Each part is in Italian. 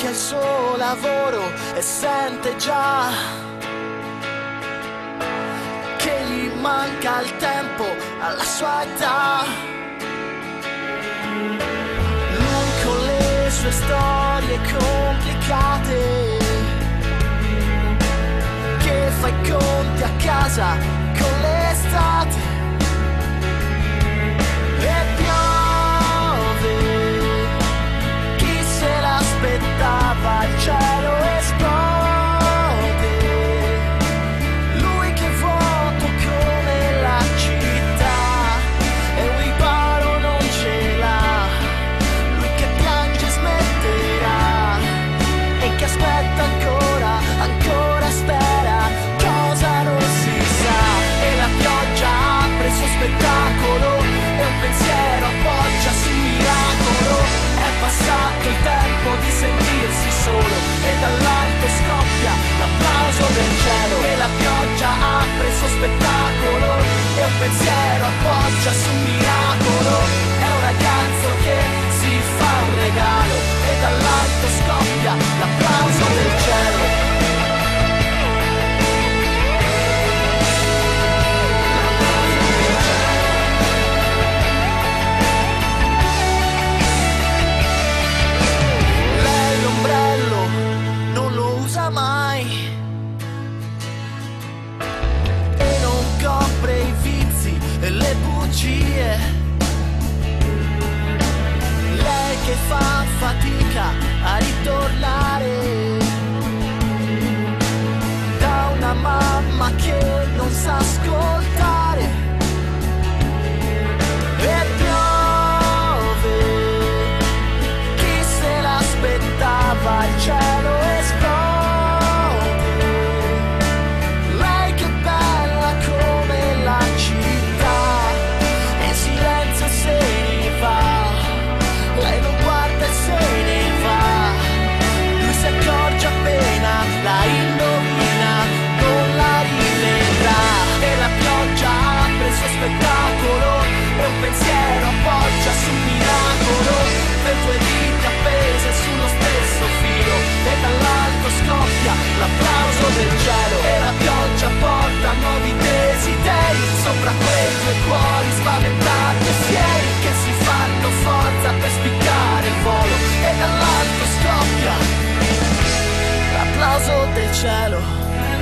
che ha il suo lavoro e sente già che gli manca il tempo alla sua età. Lui con le sue storie complicate, che fa i conti a casa con l'estate. E piove, chi se l'aspettava, il cielo esplode. Lui che è vuoto come la città e un riparo non ce l'ha. Lui che piange smetterà e che aspetta ancora, ancora spera, cosa non si sa. E la pioggia apre il suo spettacolo e un pensiero appoggia sul miracolo. È passato il tempo di sentirsi solo e dall'alto scoppia l'applauso del cielo. E la pioggia apre il suo spettacolo e un pensiero appoggia sul miracolo. È un ragazzo che si fa un regalo e dall'alto scoppia l'applauso del cielo. Mai e non copre i vizi e le bugie. Lei che fa fatica a ritornare da una mamma che non sa ascoltare. E piove, chi se l'aspettava, il cielo esplode. La indovina, non la rivedrà. E la pioggia apre il suo spettacolo e un pensiero appoggia sul miracolo. Per due dita appese sullo stesso filo e dall'alto scoppia l'applauso del cielo. E la pioggia porta nuovi desideri sopra quei due cuori spaventati e fieri che si fanno forza per spiccare il volo. E dall'alto scoppia l'applauso del cielo.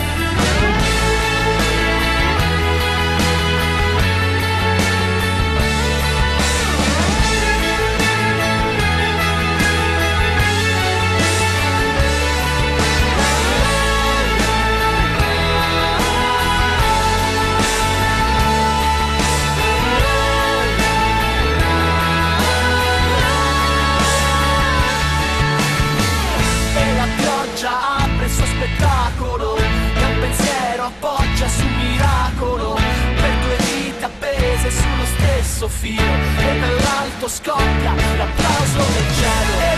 E la pioggia apre il suo spettacolo e un pensiero appoggia sul miracolo. Per due dita appese sullo stesso filo e dall'alto scoppia l'applauso del cielo.